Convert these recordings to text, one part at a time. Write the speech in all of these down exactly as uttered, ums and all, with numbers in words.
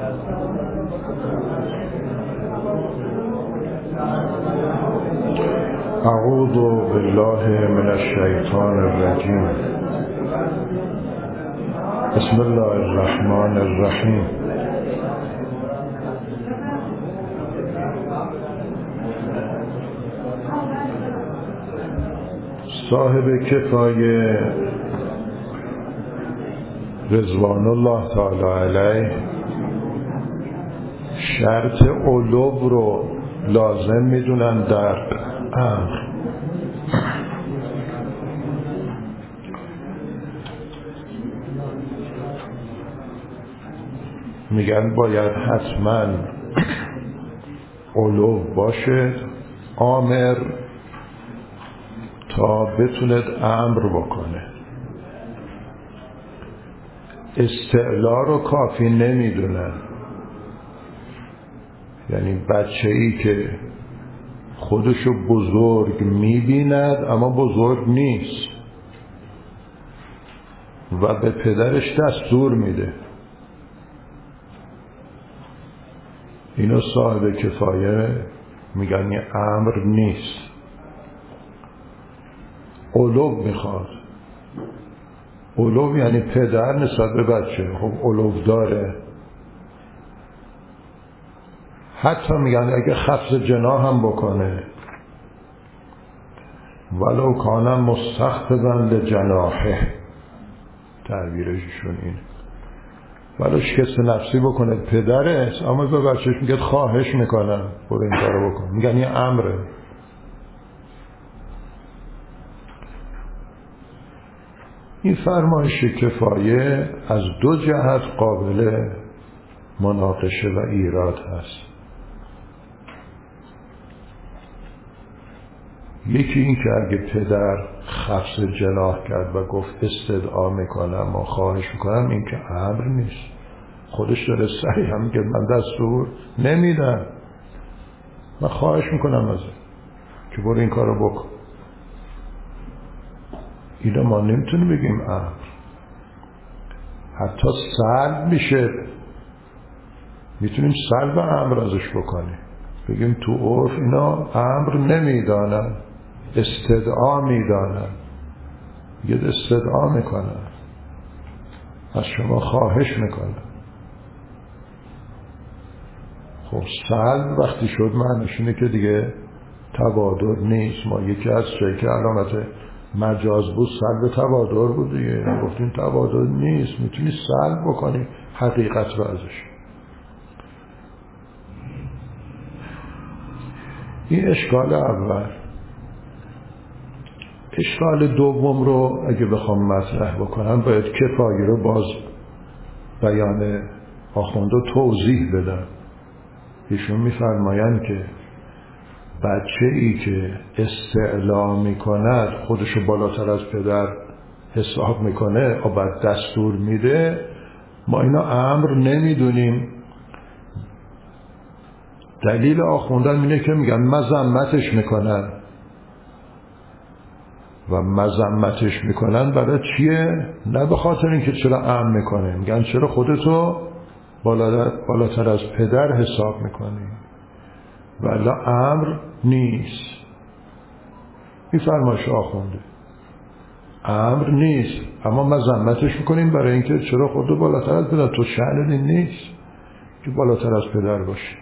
اعوذ بالله من الشیطان الرجیم. بسم الله الرحمن الرحیم. صاحب کفایه رضوان الله تعالی علیه شرط علو رو لازم میدونن در امر. میگن باید حتما علو باشه آمر تا بتوند امر بکنه. استعلا رو کافی نمیدونن. یعنی بچه ای که خودشو بزرگ میبیند اما بزرگ نیست و به پدرش دستور میده، اینو صاحب کفایه میگن یه امر نیست. علو میخواد. علو یعنی پدر نسبت به بچه. خب علو داره. حتی میگن اگه خفض جناح هم بکنه ولو کانم مستخفضا لجناحه، تعبیرشون اینه، ولو شکست نفسی بکنه پدرش اما به بچهش میگه خواهش میکنم برو این کارو بکن. میگن یه امره. این فرمایش کفایه از دو جهت قابل مناقشه و ایراد هست. یکی این که اگه پدر خفض جناح کرد و گفت استدعا میکنم و خواهش میکنم، این که امر نیست. خودش داره صحیح هم میگه من دستور نمیدم، من خواهش میکنم ازت که برو این کارو بکن. اینو ما نمیتونیم بگیم امر. حتی سلب میشه، میتونیم سلب امر ازش بکنیم، بگیم تو عرف اینا امر نمیدانن، استدعا میدانن. یه استدعا میکنن، از شما خواهش میکنن. خب سلب وقتی شد معنیش اینه که دیگه تبادر نیست. ما یکی از چه که علامت مجاز بود سلب تبادر بود دیگه. گفتیم تبادر نیست، میتونی سلب بکنی حقیقت رو ازش. این اشکال اول. اشکال دوم رو اگه بخوام مطرح بکنم باید کفایه رو باز بیان آخوند رو توضیح بدم. ایشون میفرمایند که بچه ای که استعلا میکند خودشو بالاتر از پدر حساب میکنه و بعد دستور میده، ما اینا امر نمیدونیم. دلیل آخوندن اینه که میگن مذمتش میکنن و مذمتش میکنن برای چیه؟ نه به خاطر اینکه چرا امر میکنه، میگن چرا خودتو بالاتر از پدر حساب میکنی، ولی امر نیست. این فرمایش آخونده امر نیست، اما مذمتش میکنیم برای اینکه چرا خودتو بالاتر از پدر، تو شأن این نیست که بالاتر از پدر باشی.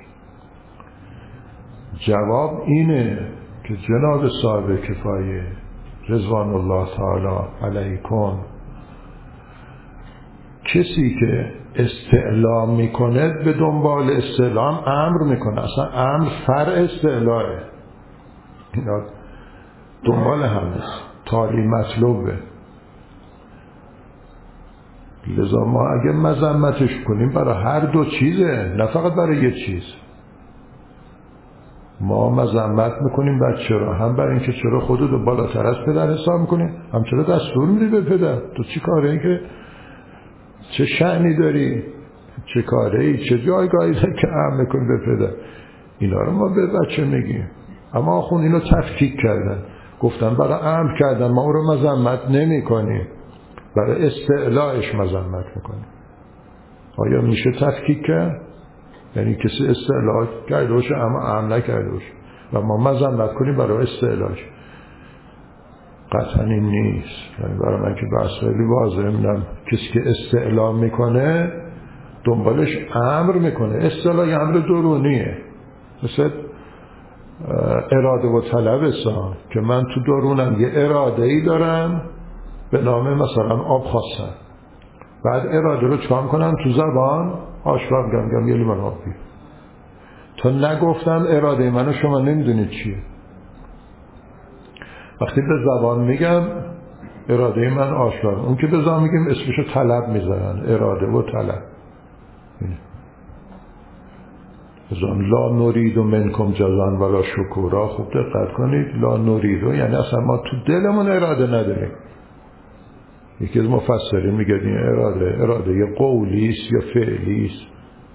جواب اینه که جناب صاحب کفایه رضوان الله تعالی علیکم، کسی که استعلام میکنه به دنبال استعلام امر میکنه. اصلا امر فرع استعلاه، اینا دنبال هم است، تالی مطلوبه. لذا ما اگه مذمتش کنیم برای هر دو چیزه، نه فقط برای یه چیز. ما مذمت میکنیم بچه را، هم برای اینکه چرا خودت رو بالاتر از پدر حساب میکنی، هم چرا دستور میدی به پدر. تو چی کاره این که چه شأنی داری، چه کاره ای، چه جایگاهی داری که امر میکنی به پدر. اینا رو ما به بچه میگیم. اما آخون اینو تفکیک کردن، گفتن برای امر کردن ما رو مذمت نمی کنیم، برای استعلاش مذمت میکنیم. آیا میشه تفکیک کرد؟ یعنی کسی استعلا کرده باشه اما امر نکرده باشه و ما مذمت کنیم برای استعلاش. قطعا این نیست. یعنی برای من که بحث خیلی واضحه، میدم کسی که استعلا میکنه دنبالش امر میکنه. استعلا یه امر درونیه، مثل اراده و طلب است که من تو درونم یه اراده ای دارم به نام مثلا آب خواستن، بعد اراده رو چکار کنم تو زبان آشکار میگم میگم یه لیوان آب بیار. تا نگفتم اراده منو شما نمیدونید چیه. وقتی به زبان میگم اراده من آشکار، اون که به زبان میگیم اسمشو طلب میذارن، اراده و طلب. بزن لا نورید و منکم جزان ولا شکورا. خوب دقت کنید، لا نورید یعنی اصلا ما تو دلمون اراده نداریم. یکی از مفسرین میگه این اراده اراده یه قولیست یا فعلیست.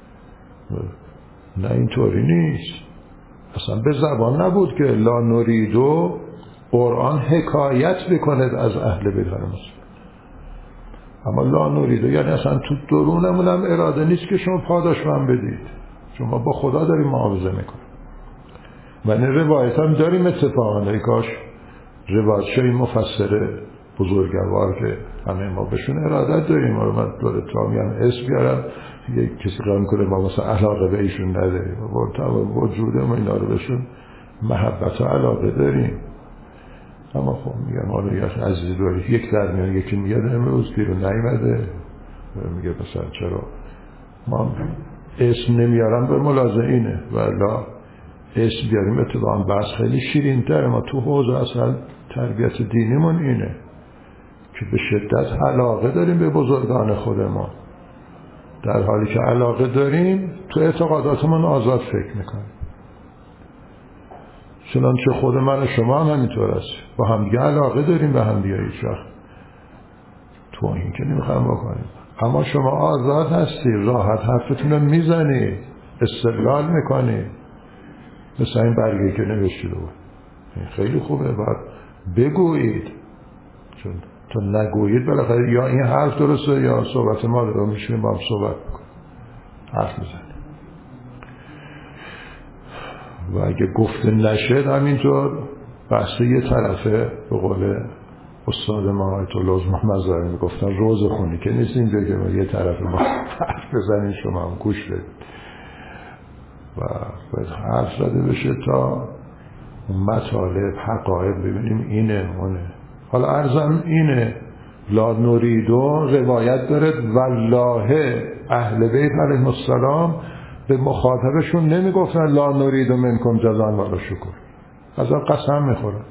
نه اینطوری نیست، اصلا به زبان نبود که لا نوریدو قرآن حکایت بکند از اهل بیت المسلم. اما لا نوریدو یعنی اصلا تو درونمونم اراده نیست که شما پاداش من بدید، شما با خدا داریم معاوضه میکنیم. و این روایت هم داریم اتفاقا، ای کاش روایت شایی مفسره بزرگوار که همه ما بهشون ارادت داریم. ما رو من داره تا میگم اسم بیارم یک کسی قرار میکنه ما مثلا علاقه به ایشون نداریم، وجوده ما اینا رو بهشون محبت و علاقه داریم. اما خب میگم حالا یک عزیزی داری یک در میان، یکی میگه امروز که رو نیمده، میگه مثلا چرا ما اسم نمیارم به ملاحظه اینه، ولی اسم بیاریم اتباعا بحث خیلی شیرین تره. ما تو حوزه اصلا تربیت دینیمون اینه که به شدت علاقه داریم به بزرگان خود ما، در حالی که علاقه داریم تو اعتقاداتمون آزاد فکر میکنیم. چنانچه خود من و شما هم همینطور است، با همدیگه علاقه داریم به همدیگه، هیچ وقت تو این که نمیخوام بکنیم. اما شما آزاد هستی، راحت حرفتون رو میزنید، استدلال میکنید. مثل این برگه که نوشتید بود خیلی خوبه، باید بگویید، چون تا نگویید بالاخره یا این حرف درسته یا صحبت ما رو میشونیم با هم صحبت بکنیم، حرف میزنیم. و اگه گفته نشد همینطور بحث یه طرفه، به قول استاد ما آیت الله محمد زاهدی میگفتن روز خونی که نیست اینجا که یه طرفه ما حرف بزنیم شما هم گوش بدید و باید حرف زده بشه تا مطالب حقایق ببینیم اینه اونه. حالا عرضم اینه لا نوریدو روایت داره والله اهل بیت علیهم السلام به مخاطبشون نمیگفتن لا نوریدو منکم جزاء ولا شکر، از آن قسم میخورن.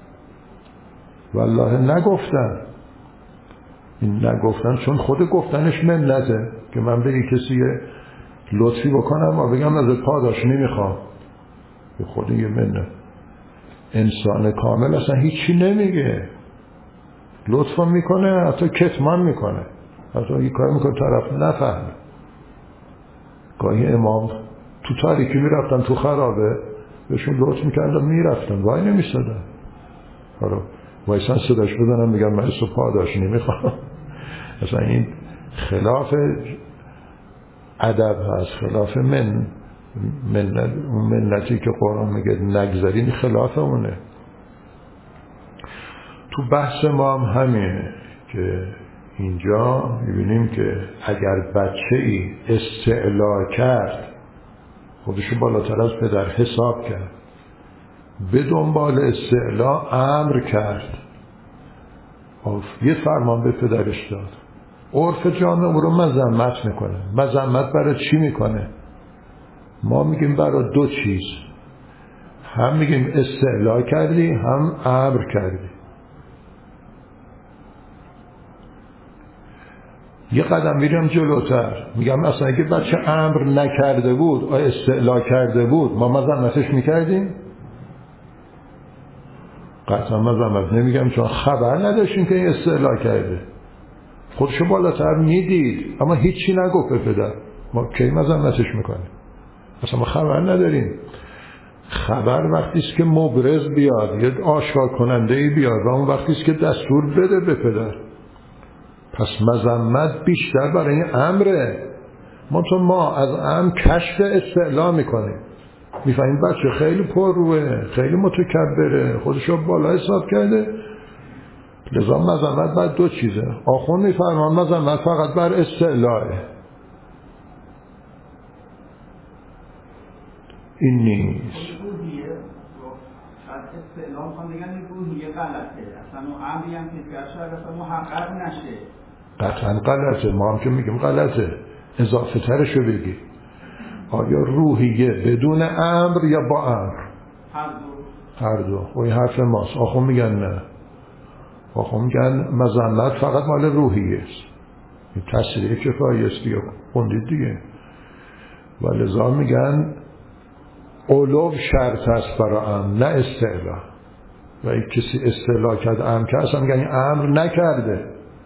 والله نگفتن، این نگفتن چون خود گفتنش منته که من به کسی لطفی بکنم و بگم از پاداش نمیخوام، به خود یه منت. انسان کامل اصلا هیچی نمیگه، لطفا میکنه، حتی کتمان میکنه، حتی یه کار میکنه طرف نفهمه. گاهی امام تو تاریکی میرفتن تو خرابه بهشون لطف میکردن میرفتن وای نمیستدن، حالا وایسان صداش بدنم میگن من اسو پاداش نمیخوام. اصلا این خلاف ادب هست، خلاف من منت، اون منتی که قرآن میگه نگذارین خلاف اونه. تو بحث ما هم همینه که اینجا میبینیم که اگر بچه ای استعلا کرد، خودشو بالاتر از پدر حساب کرد، به دنبال استعلا امر کرد، یه فرمان به پدرش داد، عرف جامعه او رو مذمت میکنه. مذمت برای چی میکنه؟ ما میگیم برای دو چیز، هم میگیم استعلا کردی هم امر کردی. یه قدم میرم جلوتر، میگم اصلا اگه بچه امر نکرده بود و استعلا کرده بود ما مذمتش میکردیم؟ قطعا مذمت نمیگم، چون خبر نداشتیم که این استعلا کرده، خودشو بالاتر میدید اما هیچی نگفت به پدر، ما کی مذمتش میکنیم؟ اصلا ما خبر نداریم. خبر وقتی است که مبرز بیاد، یه آشکار کننده ای بیاد، و اون وقتی است که دستور بده به پدر. پس مذمت بیشتر برای این امره. منطقه ما از ام کشف استعلا میکنیم، میفهمیم بچه خیلی پر روه، خیلی متکبره، خودشو بالا حساب کرده. لذا مذمت بر دو چیزه. آخوند میفرمان مذمت فقط بر استعلاه، این نیست. استعلام خواهد بگن این روحیه غلطه، اصلا اون عمری هم که شاید اصلا محقق نشه. قطعا غلطه، ما هم که میگیم غلطه، اضافه ترشو بگی. آیا روحیه بدون امر یا با امر؟ هر دو. هر دو. و این حرف ماست. آخون میگن نه، آخون میگن مذمت فقط مال روحیه است، این تصریح کفایه است دیگه، خوندید دیگه. و لذا میگن علو شرط است برای امر، نه استعلا. و این کسی استعلا کرد امر کرد، اصلا میگن این امر نکرده.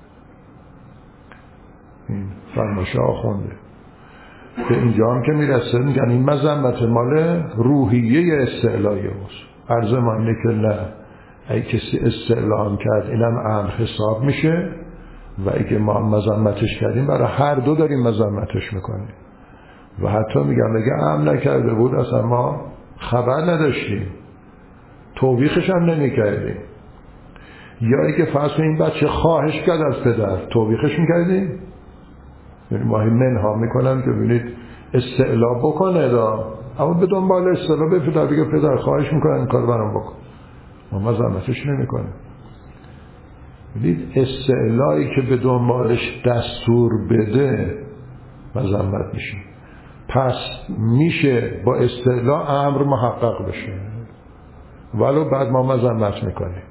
این فرمایش آخونده. به اینجا هم که میرسه میگن این مذمت مال روحیه استعلایه است. عرض ما اینه که نه، ای کسی استعلا کرد اینم امر حساب میشه، و اگه ما مذمتش کردیم برای هر دو داریم مذمتش میکنیم. و حتی میگم اگه امر نکرده بود اصلا ما خبر نداشتیم، توبیخش هم نمی کردیم. یا اگه فرض این بچه خواهش کرد از پدر، توبیخش میکردیم؟ یعنی ما منها میکنم که ببینید استعلا بکنه دا، اما به دنبال استعلا به پدر بگه پدر خواهش میکنم این کار برام بکن، ما مذمتش نمی کنیم. ببینید استعلایی که به دنبالش دستور بده مذمت میشه. پس میشه با استعلا امر محقق بشه، ولو بعد ما مذمت میکنیم.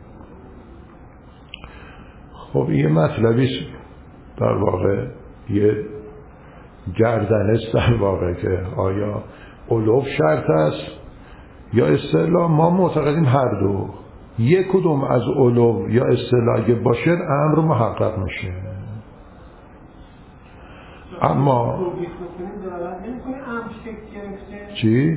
خب یه مطلبی در واقع یه گردنست در واقع که آیا علو شرط است یا استعلا. ما معتقدیم هر دو، یک کدوم از علو یا استعلا اگه باشه امر محقق میشه. اما چی؟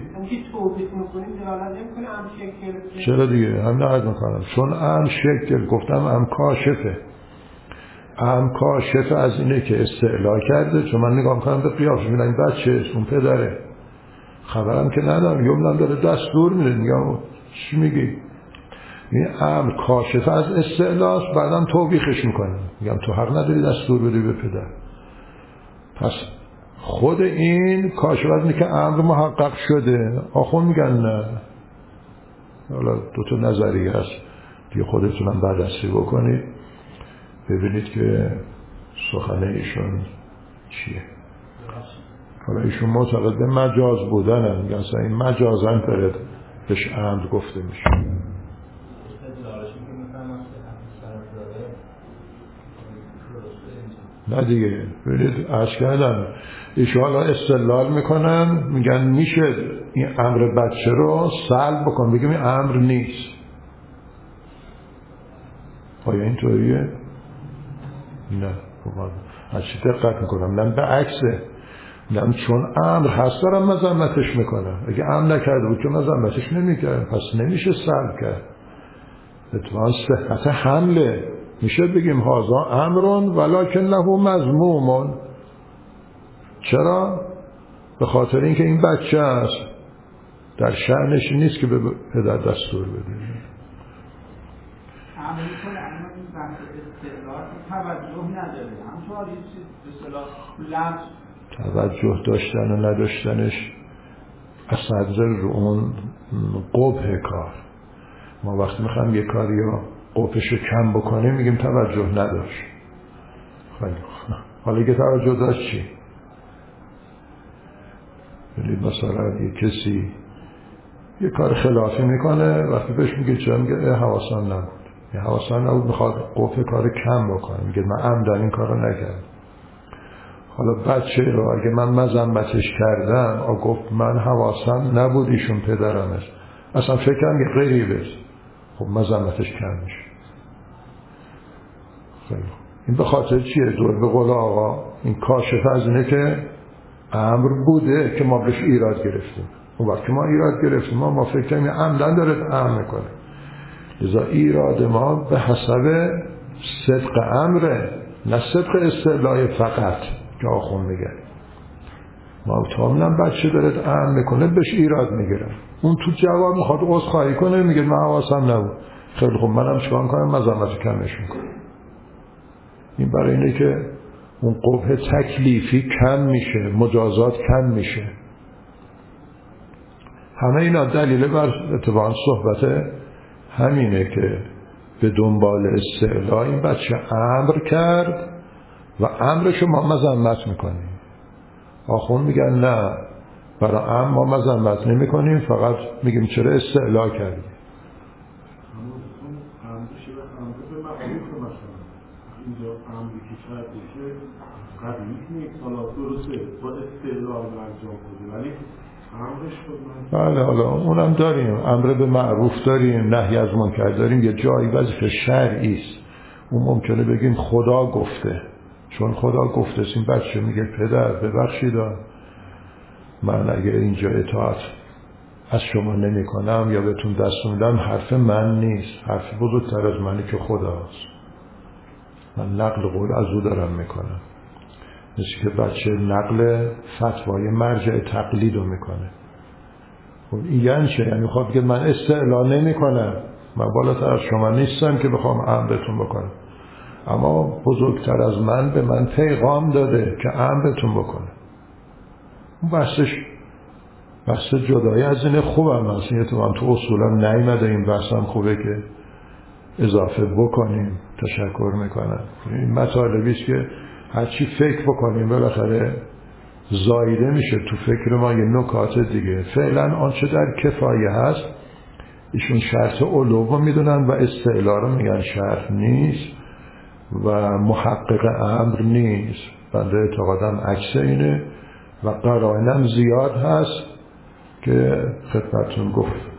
چرا دیگه هم نهد میکنم، چون ام شکل گفتم ام کاشفه. ام کاشفه از اینه که استعلا کرده، چون من نگاه میکنم به قیافش میبینم این بچه اون پدره، خبرم که ندارم، یومنم داره دستور میده، میگم چی میگی؟ این ام کاشفه از استعلاست، بعدم توبیخش میکنم، میگم تو حق نداری دستور بدی به پدر. پس خود این کاشفه از اینه که امر محقق شده. آخون میگن نه. حالا دو تا نظریه هست دیگه، خودتونم بررسی بکنید ببینید که سخن ایشون چیه. حالا ایشون معتقد به مجاز بودن هم میگن اصلا این مجازن داره بهش امر گفته میشه. نه دیگه ببینید عرض کردم ایشون حالا استدلال میکنن، میگن میشه این امر بچه رو سلب بکن، بگیم این امر نیست. آیا اینطوریه؟ نه. هرچی دقت میکنم نه به عکسه، نه چون امر هست دارم مذمتش میکنم. اگه امر نکرده بود که مذمتش نمیکرد، پس نمیشه سلب کرد. اتفاقا صحت حمله میشه بگیم هازا امرون ولکنه مذمومون. چرا؟ به خاطر اینکه این بچه است، در شأنش نیست که به پدر دستور بده. توجه داشتن و نداشتنش اثر رو اون قبح کار. ما وقتی میخوایم یه کاری رو قبحش رو کم بکنیم میگیم توجه نداشت. خیلی حالا که توجه داشت چی؟ یعنی مثلا یه کسی یه کار خلافی میکنه، وقتی بهش میگه چرا؟ میگه حواسم نبود. یه حواسم نبود، میخواد قبح کار کم بکنه، میگه من عمدن این کار رو نکردم. حالا بچه رو اگه من مذمتش کردم آ گفت من حواسم نبود ایشون پدرمش، اصلا فکرم یه غریبه، خب مذمتش کم میشه. خیلی این به خاطر چیه؟ دور به قول آقا این کاشفه از اینه که امر بوده که ما بهش ایراد گرفتیم. اون وقت که ما ایراد گرفتیم ما, ما فکر کنیم عمدن داره امر میکنه، لذا ایراد ما به حسب صدق امره، نه صدق استعلای فقط که آخون میگه. ما تا منم بچه داره ام میکنه بهش ایراد میگیرم. اون تو جواب میخواد عذرخواهی کنه میگه من حواسم نبود. خیلی خوب منم چیکار کنم؟ مذمت کمش میکنم. این برای اینه که اون قبح تکلیفی کم میشه، مجازات کم میشه. همه اینا دلیل بر اتفاقا صحبت همینه که به دنبال استعلا این بچه امر کرد و امرش ما مذمت میکنیم. آخون میگن نه، برای امر ما مذمت نمی کنیم، فقط میگیم چرا استعلا کردی. اینجا امری که شاید بشه قبیل نیست، حالا درسته با استعلا انجام بوده ولی امرش خود من بله حالا اونم داریم، امر به معروف داریم، نهی از منکر داریم. یه جایی وظیفه شرعی است، اون ممکنه بگیم خدا گفته، چون خدا گفته این بچه میگه پدر ببخشید من اگه اینجا اطاعت از شما نمی کنم یا بهتون دست میدم حرف من نیست، حرف بزرگتر از منی که خداست، من نقل قول از او دارم میکنم. مثل که بچه نقل فتوای مرجع تقلید رو میکنه. این یعنی چه؟ یعنی خواهد بگه من استعلا نمی کنم، من بالاتر از شما نیستم که بخوام امرتون بکنم، اما بزرگتر از من به من پیغام داده که امرتون بکنه. اون بحثش بحث جدایی از این خوبم هست. این تو من تو اصولا نیمده، این بحثم خوبه که اضافه بکنیم. تشکر میکنم. این مطالبی است که هرچی فکر بکنیم بالاخره زایده میشه تو فکر ما یه نکات دیگه. فعلا آنچه در کفایه هست ایشون شرط علو رو میدونن و استعلا رو میگن شرط نیست و محقق امر نیست. بنده اعتقادم عکس اینه و قرائنم زیاد هست که خدمتتون گفت.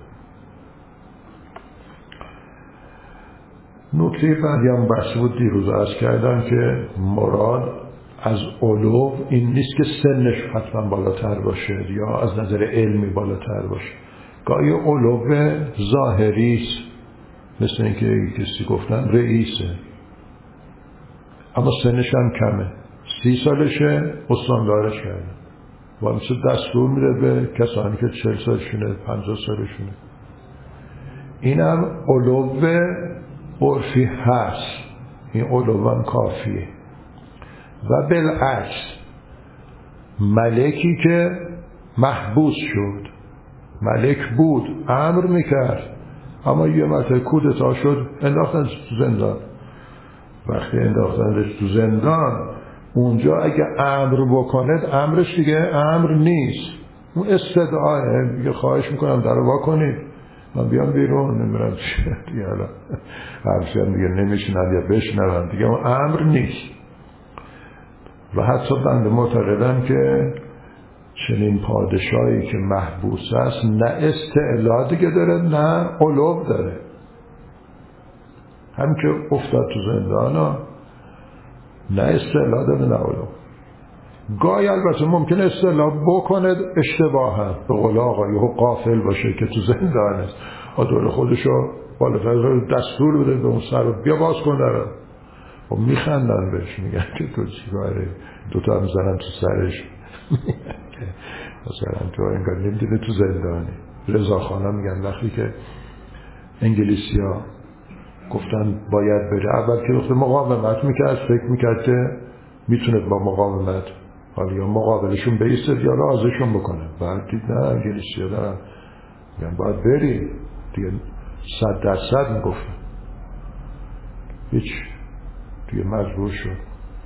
نکته بعدی هم بحث بود دیروز عرض کردم که مراد از علو این نیست که سنش حتما بالاتر باشه یا از نظر علمی بالاتر باشه. گاهی علو ظاهری است، مثل اینکه کسی گفتن رئیسه اما سنش هم کمه، سی سالشه استاندارش کرده و مثل دستور میده به کسانی که چهل سالشونه پنجاه سالشونه. این هم علو عرفی هست، این علو هم کافیه. و بالعکس ملکی که محبوس شد، ملک بود امر میکرد اما یه مرتبه کودتا شد انداختن تو زندان. وقتی انداختنش تو زندان اونجا اگه امر بکند امرش دیگه امر نیست، اون استدعاه. میگه خواهش میکنم در وا کنید من بیام بیرون، نمیرم چیه دیگه، حالا حرفی هم دیگه نمیشنن یا بشنون دیگه، اون امر نیست. و حتی بنده معتقدم که چنین پادشاهی که محبوس است نه استعلا دیگه داره نه علو داره، هم که افتاد تو زندان ها نه استعلا داره نه علو. گاهی البته ممکن استعلا بکنه اشتباه هم، به قول آقایی قافل باشه که تو زندان است آدول خودشو بالاتر دستور بده به اون سر رو بیا باز کن داره و میخندن بهش، میگن که تو چیکاره، دوتا هم زنن تو سرش مثلا تو انگار نمیدونه تو زندانی. رضا خانه میگن وقتی که انگلیسی ها گفتن باید بره، اول که وقتی مقاومت میکرد فکر میکرد که میتونه با مقاومت حالا یا مقابلشون بیسته یا رازشون بکنه. بعد دید نه انگلیسی ها دارن میگن باید بری دیگه، صد درصد میگفتن هیچ دیگه مجبور شد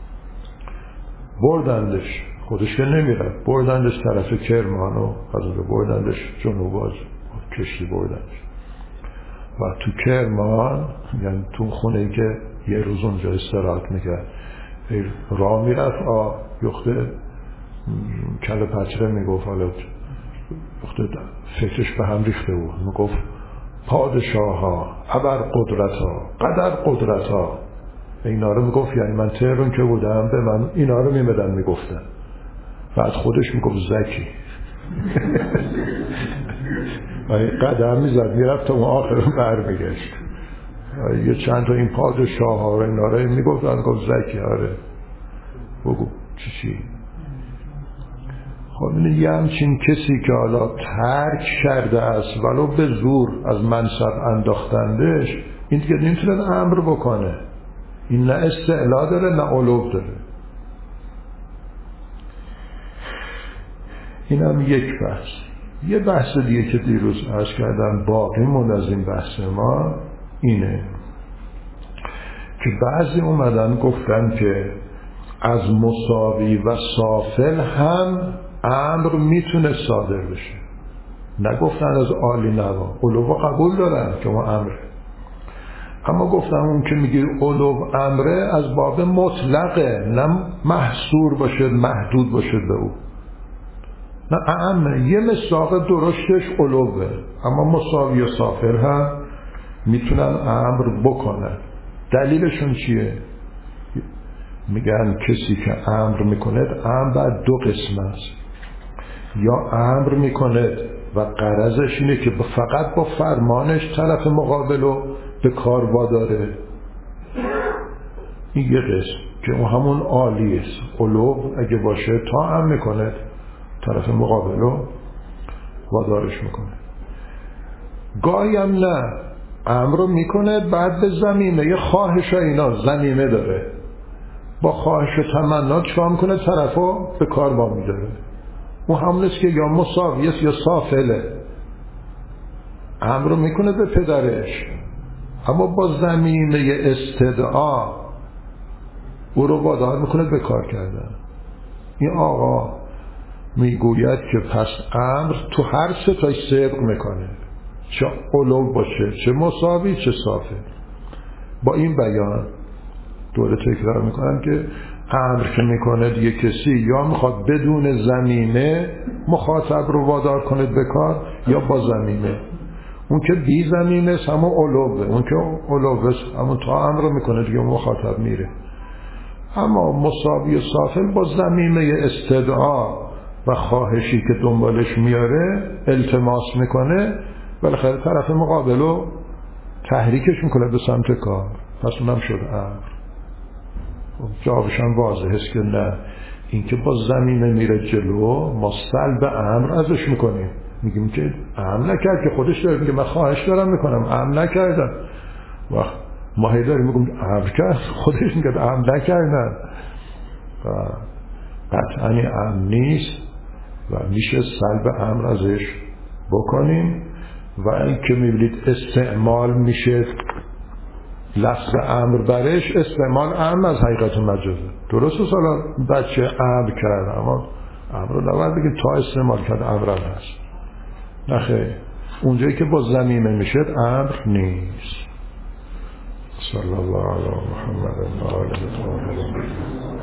بردندش، خودش که نمیره، بردندش طرف کرمان و از بردندش جنوب باز کشتی بردندش و تو کرمان یعنی تو خونه ای که یه روز اونجا استراحت میکرد راه میرفت آ یخته کل پچره میگفت، حالا یخته فکرش به هم ریخته بود، میگفت پادشاه ها ابر قدرت ها قدر قدرت ها. اینا رو میگفت یعنی من تهران که بودم به من اینا رو میمدن میگفتن. بعد خودش میگفت زکی قدم میزد میرفت تا اون آخر بر میگشت. یه چند تا این پادشاه ها و اینا رو میگفتن، گفت زکی آره بگو چی چی. خب این یه همچین کسی که حالا ترک کرده است ولو به زور از منصب انداختندش، این دیگه نمیتونه امر بکنه. این نه استعلا داره نه علو داره. این هم یک بحث. یه بحث دیگه که دیروز عرض کردم باقی مون از این بحث ما اینه که بعضی اومدن گفتن که از مساوی و سافل هم امر میتونه صادر بشه. نگفتن از عالی نوا، علو قبول دارن که ما امره، اما گفتن اون که میگه علو امره از باب مطلقه، نه محصور باشه محدود باشه به او، نه اعمه. یه مساق درشتش علوه، اما مساوی و سافل هم میتونن امر بکنن. دلیلشون چیه؟ میگن کسی که امر میکند، امر بعد دو قسم است. یا امر میکند و غرضش اینه که فقط با فرمانش طرف مقابلو به کار واداره، این یه قسم که اون همون عالی است. علو اگه باشه تا امر میکند طرف مقابلو وادارش میکنه. گاهی هم نه، امر رو میکنه بعد به زمینه یه خواهش اینا زمینه داره، با خواهش و تمنا چکار میکنه طرفو به کار با میداره. اون همون است که یا مساویه یا سافله. امر رو میکنه به پدرش اما با زمینه استدعا او رو وادار میکنه به کار کردن. این آقا میگوید که پس امر تو هر سه تای صدق میکنه، چه علو باشه چه مساوی چه سافل. با این بیان دوره تکرار میکنم که امر که میکنه دیگه کسی یا میخواد بدون زمینه مخاطب رو وادار کنه به کار، یا با زمینه. اون که بی زمینه همون علوه، اون که علوه همون تا امر رو میکنه دیگه مخاطب میره. اما مساوی و سافل با زمینه استدعا و خواهشی که دنبالش میاره التماس میکنه، بالاخره طرف مقابلو تحریکش میکنه به سمت کار، پس اونم شد امر. جوابش هم واضحه است که نه، این که با زمینه میره جلو ما سلب امر ازش میکنیم، میگیم که امر نکرد، که خودش داره میگه من خواهش دارم میکنم امر نکردم. وقت ما هی داریم میگیم امر کرد، خودش میگه امر نکردن. قطعا این امر نیست و میشه سلب امر ازش بکنیم. و این که میبینید استعمال میشه لفظ امر برش، استعمال امر از حقیقت مجازه. درسته سالا بچه امر کرد، اما امر رو نباید بگیم تا استعمال کرد امر هم هست. نخیر، اونجایی که با زمینه میشه امر نیست. صلی الله علی محمد و آله الطاهرین.